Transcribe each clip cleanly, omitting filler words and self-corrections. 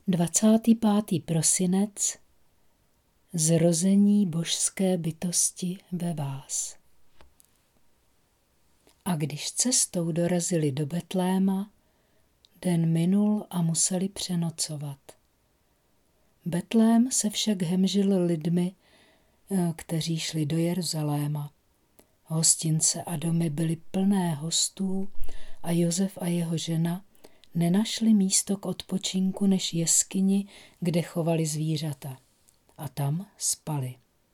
25. prosinec. Zrození božské bytosti ve vás. A když cestou dorazili do Betléma, den minul a museli přenocovat. Betlém se však hemžil lidmi, kteří šli do Jeruzaléma. Hostince a domy byly plné hostů a Josef a jeho žena nenašli místo k odpočinku než jeskyni, kde chovali zvířata. A tam spali.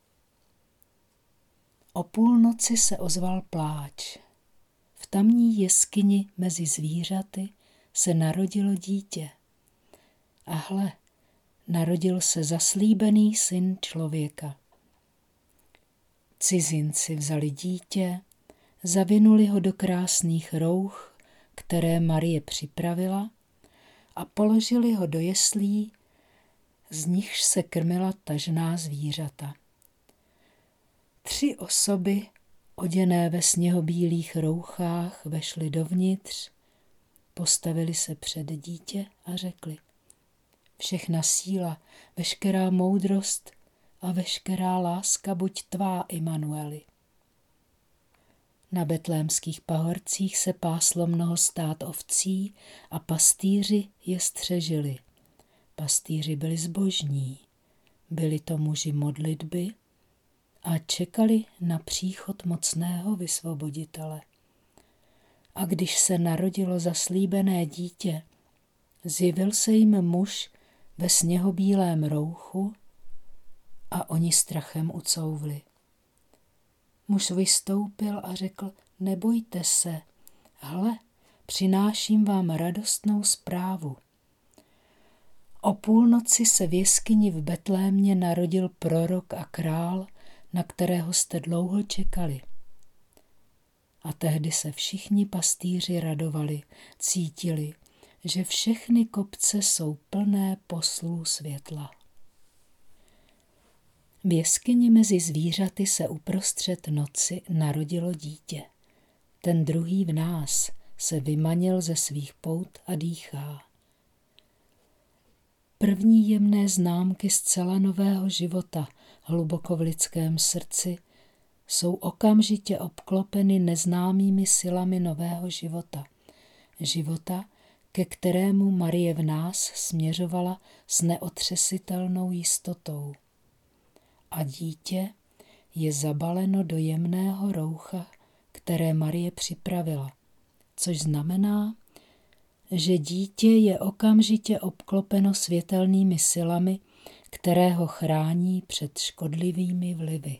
O půlnoci se ozval pláč. V tamní jeskyni mezi zvířaty se narodilo dítě. A hle, narodil se zaslíbený syn člověka. Cizinci vzali dítě, zavinuli ho do krásných rouch, které Marie připravila, a položili ho do jeslí, z nichž se krmila tažná zvířata. 3 osoby, oděné ve sněhobílých rouchách, vešly dovnitř, postavili se před dítě a řekli: Všechna síla, veškerá moudrost a veškerá láska buď tvá, Immanueli. Na betlémských pahorcích se páslo mnoho stád ovcí a pastýři je střežili. Pastýři byli zbožní, byli to muži modlitby a čekali na příchod mocného vysvoboditele. A když se narodilo zaslíbené dítě, zjevil se jim muž ve sněhobílém rouchu a oni strachem ucouvli. Muž vystoupil a řekl: Nebojte se, hle, přináším vám radostnou zprávu. O půlnoci se v jeskyni v Betlémě narodil prorok a král, na kterého jste dlouho čekali. A tehdy se všichni pastýři radovali, cítili, že všechny kopce jsou plné poslů světla. V jeskyni mezi zvířaty se uprostřed noci narodilo dítě. Ten druhý v nás se vymanil ze svých pout a dýchá. První jemné známky zcela nového života hluboko v lidském srdci jsou okamžitě obklopeny neznámými silami nového života. Života, ke kterému Marie v nás směřovala s neotřesitelnou jistotou. A dítě je zabaleno do jemného roucha, které Marie připravila, což znamená, že dítě je okamžitě obklopeno světelnými silami, které ho chrání před škodlivými vlivy.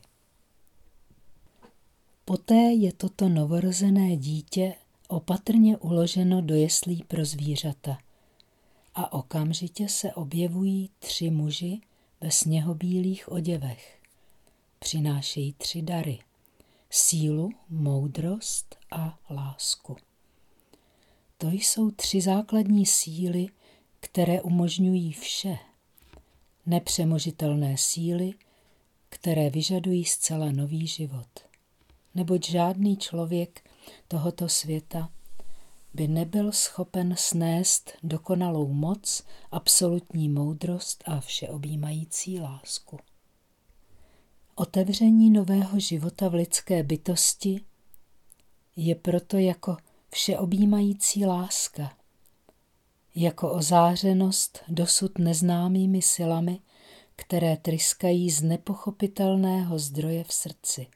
Poté je toto novorozené dítě opatrně uloženo do jeslí pro zvířata a okamžitě se objevují 3 muži ve sněhobílých oděvech. Přinášejí 3 dary: sílu, moudrost a lásku. To jsou 3 základní síly, které umožňují vše. Nepřemožitelné síly, které vyžadují zcela nový život. Neboť žádný člověk tohoto světa by nebyl schopen snést dokonalou moc, absolutní moudrost a všeobjímající lásku. Otevření nového života v lidské bytosti je proto jako všeobjímající láska, jako ozářenost dosud neznámými silami, které tryskají z nepochopitelného zdroje v srdci.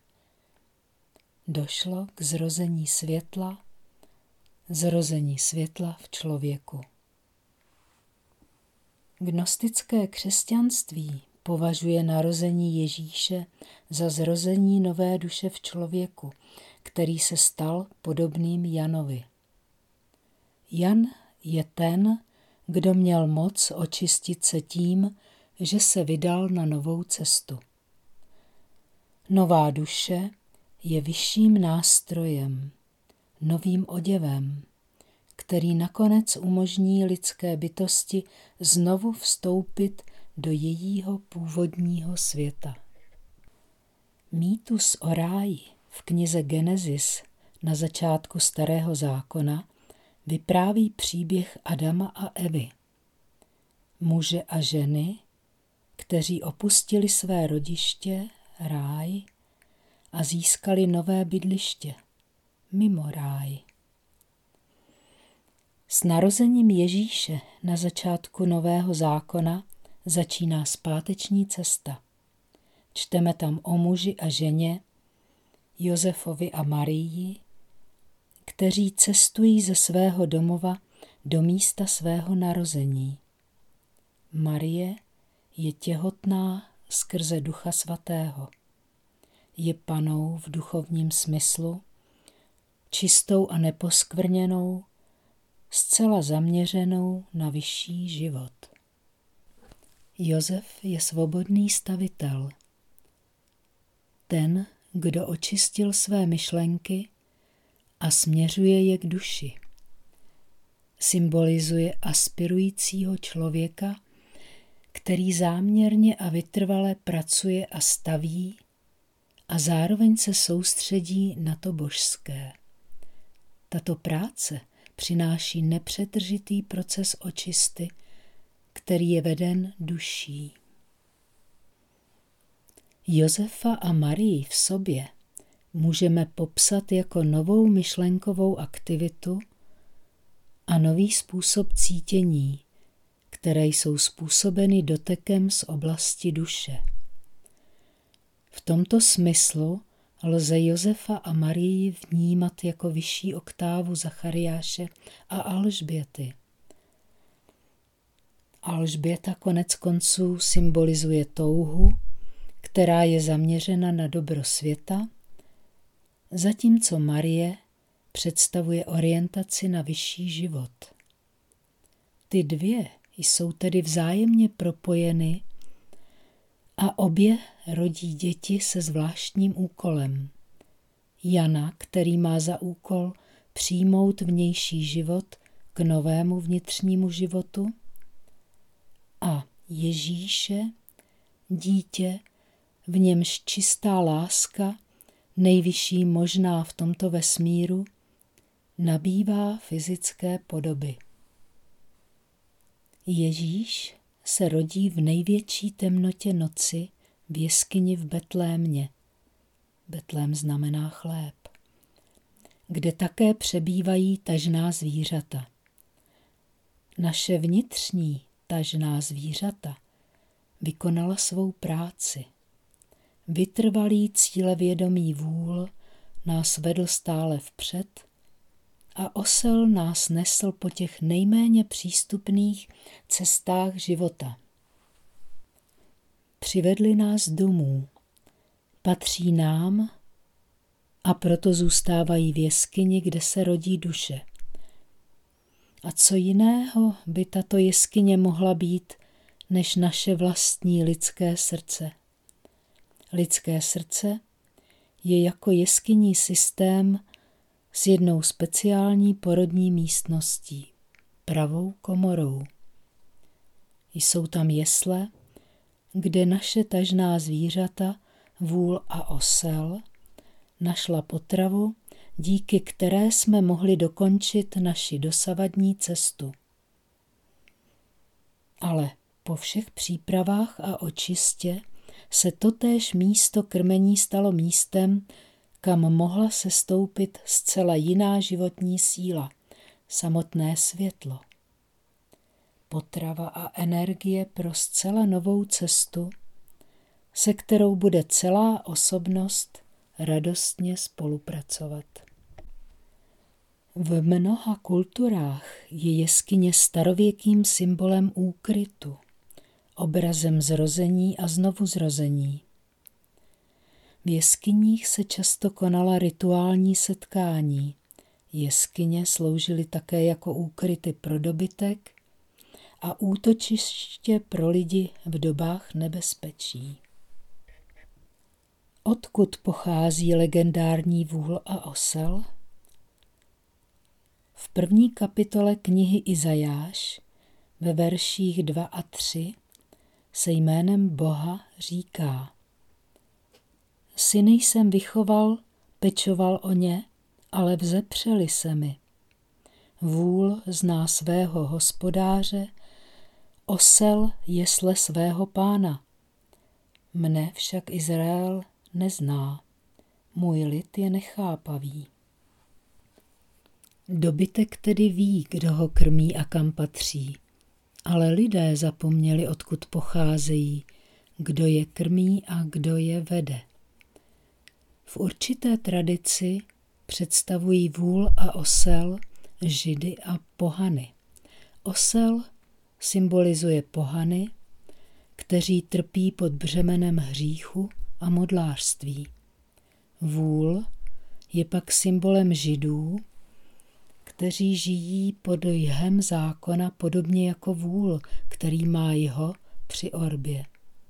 Došlo k zrození světla v člověku. Gnostické křesťanství považuje narození Ježíše za zrození nové duše v člověku, který se stal podobným Janovi. Jan je ten, kdo měl moc očistit se tím, že se vydal na novou cestu. Nová duše je vyšším nástrojem, novým oděvem, který nakonec umožní lidské bytosti znovu vstoupit do jejího původního světa. Mýtus o ráji v knize Genesis na začátku Starého zákona vypráví příběh Adama a Evy. muže a ženy, kteří opustili své rodiště, ráj, a získali nové bydliště, mimo ráj. S narozením Ježíše na začátku Nového zákona začíná zpáteční cesta. Čteme tam o muži a ženě, Josefovi a Marii, kteří cestují ze svého domova do místa svého narození. Marie je těhotná skrze Ducha Svatého. Je panou v duchovním smyslu, čistou a neposkvrněnou, zcela zaměřenou na vyšší život. Josef je svobodný stavitel. Ten, kdo očistil své myšlenky a směřuje je k duši. Symbolizuje aspirujícího člověka, který záměrně a vytrvale pracuje a staví a zároveň se soustředí na to božské. Tato práce přináší nepřetržitý proces očisty, který je veden duší. Josefa a Marii v sobě můžeme popsat jako novou myšlenkovou aktivitu a nový způsob cítění, které jsou způsobeny dotekem z oblasti duše. V tomto smyslu lze Josefa a Marii vnímat jako vyšší oktávu Zachariáše a Alžběty. Alžběta konec konců symbolizuje touhu, která je zaměřena na dobro světa, zatímco Marie představuje orientaci na vyšší život. Ty dvě jsou tedy vzájemně propojeny a obě rodí děti se zvláštním úkolem. Jana, který má za úkol přijmout vnější život k novému vnitřnímu životu, a Ježíše, dítě, v němž čistá láska, nejvyšší možná v tomto vesmíru, nabývá fyzické podoby. Ježíš se rodí v největší temnotě noci v jeskyni v Betlémě. Betlém znamená chléb. Kde také přebývají tažná zvířata. Naše vnitřní tažná zvířata vykonala svou práci. Vytrvalý cílevědomý vůl nás vedl stále vpřed a osel nás nesl po těch nejméně přístupných cestách života. Přivedli nás domů, patří nám a proto zůstávají v jeskyni, kde se rodí duše. A co jiného by tato jeskyně mohla být, než naše vlastní lidské srdce? Lidské srdce je jako jeskyní systém s jednou speciální porodní místností, pravou komorou. Jsou tam jesle, kde naše tažná zvířata, vůl a osel, našla potravu, díky které jsme mohli dokončit naši dosavadní cestu. Ale po všech přípravách a očistě se totéž místo krmení stalo místem, kam mohla sestoupit zcela jiná životní síla, samotné světlo. Potrava a energie pro zcela novou cestu, se kterou bude celá osobnost radostně spolupracovat. V mnoha kulturách je jeskyně starověkým symbolem úkrytu, obrazem zrození a znovuzrození. V jeskyních se často konala rituální setkání. Jeskyně sloužily také jako úkryty pro dobytek a útočiště pro lidi v dobách nebezpečí. Odkud pochází legendární vůl a osel? V první kapitole knihy Izajáš ve verších 2 a 3 se jménem Boha říká: Syny jsem vychoval, pečoval o ně, ale vzepřeli se mi. Vůl zná svého hospodáře, osel jesle svého pána. Mne však Izrael nezná, můj lid je nechápavý. Dobytek tedy ví, kdo ho krmí a kam patří, ale lidé zapomněli, odkud pocházejí, kdo je krmí a kdo je vede. V určité tradici představují vůl a osel Židy a pohany. Osel symbolizuje pohany, kteří trpí pod břemenem hříchu a modlářství. Vůl je pak symbolem Židů, kteří žijí pod jhem zákona podobně jako vůl, který má jeho při orbě.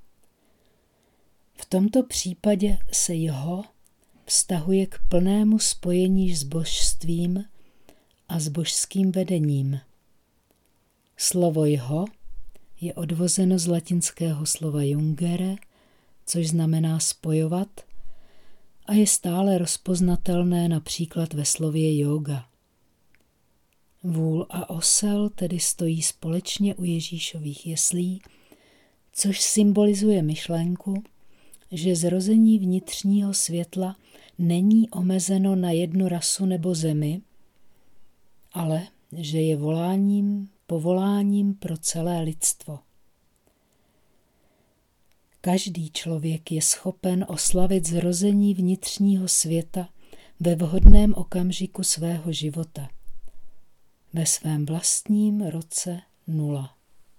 V tomto případě se jeho vztahuje k plnému spojení s božstvím a s božským vedením. Slovo jeho je odvozeno z latinského slova jungere, což znamená spojovat, a je stále rozpoznatelné například ve slově jóga. Vůl a osel tedy stojí společně u Ježíšových jeslí, což symbolizuje myšlenku, že zrození vnitřního světla není omezeno na jednu rasu nebo zemi, ale že je povoláním pro celé lidstvo. Každý člověk je schopen oslavit zrození vnitřního světa ve vhodném okamžiku svého života, ve svém vlastním roce 0.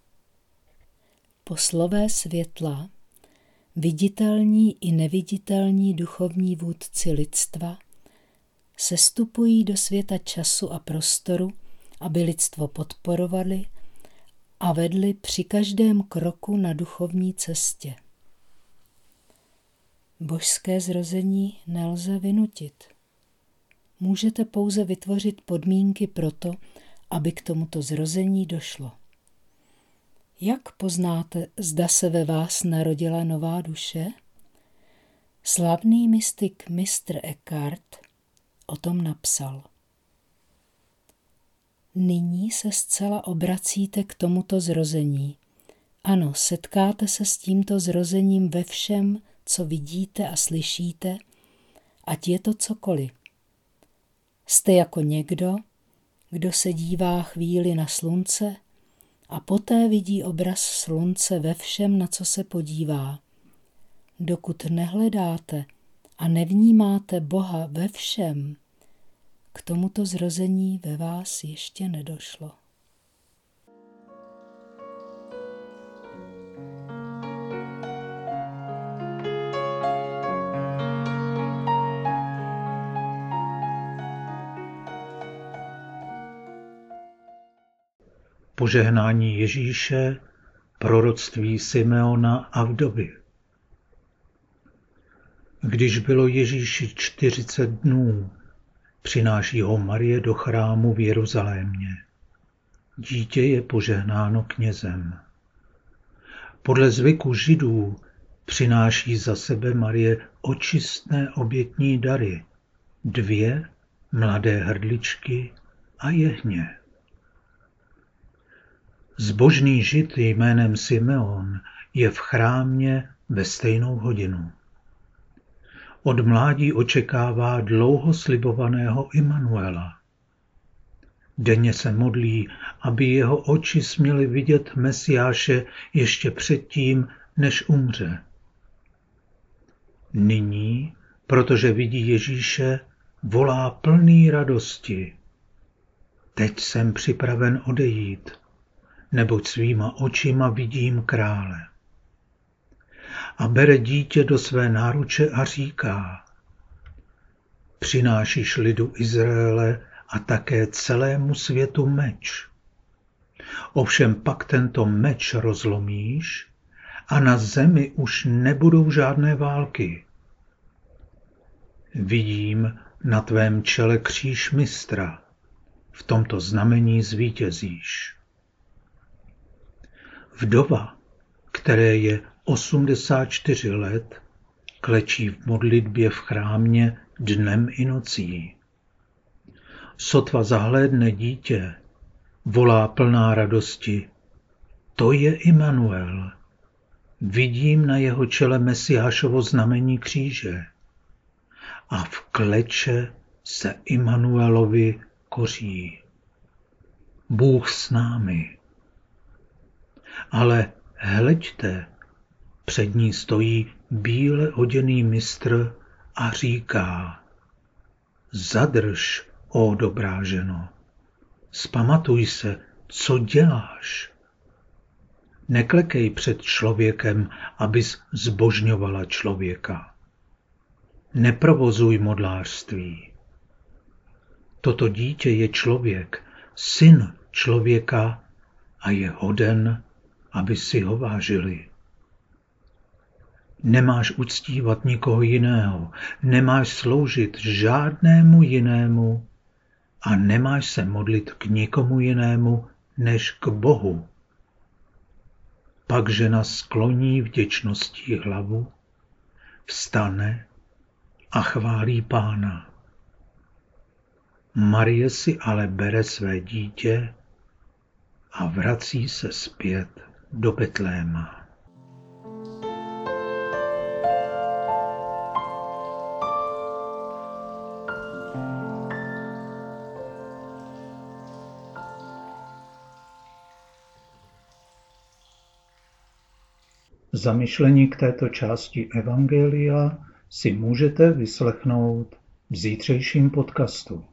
Poslové světla, viditelní i neviditelní duchovní vůdci lidstva, sestupují do světa času a prostoru, aby lidstvo podporovali a vedli při každém kroku na duchovní cestě. Božské zrození nelze vynutit. Můžete pouze vytvořit podmínky pro to, aby k tomuto zrození došlo. Jak poznáte, zda se ve vás narodila nová duše? Slavný mystik mistr Eckhart o tom napsal. Nyní se zcela obracíte k tomuto zrození. Ano, setkáte se s tímto zrozením ve všem, co vidíte a slyšíte, ať je to cokoliv. Jste jako někdo, kdo se dívá chvíli na slunce a poté vidí obraz slunce ve všem, na co se podívá. Dokud nehledáte a nevnímáte Boha ve všem, k tomuto zrození ve vás ještě nedošlo. Požehnání Ježíše, proroctví Simeona a vdovy. Když bylo Ježíši 40 dnů, přináší ho Marie do chrámu v Jeruzalémě. Dítě je požehnáno knězem. Podle zvyku Židů přináší za sebe Marie očistné obětní dary, 2 mladé hrdličky a jehně. Zbožný Žid jménem Simeon je v chrámě ve stejnou hodinu. Od mládí očekává dlouho slibovaného Immanuela. Denně se modlí, aby jeho oči směly vidět Mesiáše ještě předtím, než umře. Nyní, protože vidí Ježíše, volá plný radosti. Teď jsem připraven odejít, neboť svýma očima vidím krále. A bere dítě do své náruče a říká: Přinášíš lidu Izraele a také celému světu meč. Ovšem pak tento meč rozlomíš a na zemi už nebudou žádné války. Vidím na tvém čele kříž mistra, v tomto znamení zvítězíš. Vdova, které je 84 let, klečí v modlitbě v chrámě dnem i nocí. Sotva zahlédne dítě, volá plná radosti: to je Immanuel. Vidím na jeho čele Mesiášovo znamení kříže. A v kleče se Immanuelovi koří. Bůh s námi. Ale hleďte, před ní stojí bíle oděný mistr a říká: Zadrž, ó dobrá ženo, vzpamatuj se, co děláš. Neklekej před člověkem, abys zbožňovala člověka. Neprovozuj modlářství. Toto dítě je člověk, syn člověka a je hoden, aby si ho vážili. Nemáš uctívat nikoho jiného, nemáš sloužit žádnému jinému a nemáš se modlit k nikomu jinému než k Bohu. Pak žena skloní vděčností hlavu, vstane a chválí Pána. Marie si ale bere své dítě a vrací se zpět do Betléma. Zamyšlení k této části Evangelia si můžete vyslechnout v zítřejším podcastu.